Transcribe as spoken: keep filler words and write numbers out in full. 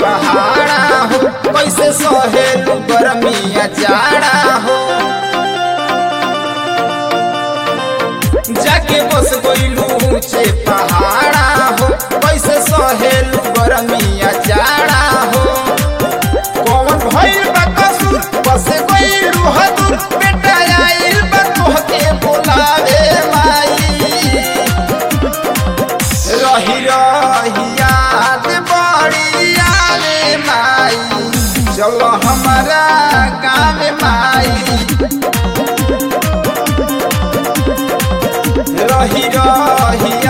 पहाड़ा हो कैसे सहेलू गरमिया जाड़ा हो जाके बस गइलू ऊंचे पहाड़ा हो कैसे सहेलू गरमिया जाड़ा हो कौन भइल बा कसूर बस गइलू हदूर बेटा आइल बा तोहके बोलावे माई रही रही याद बड़ी आवे माई चलो हमारा गाँव माई रही रही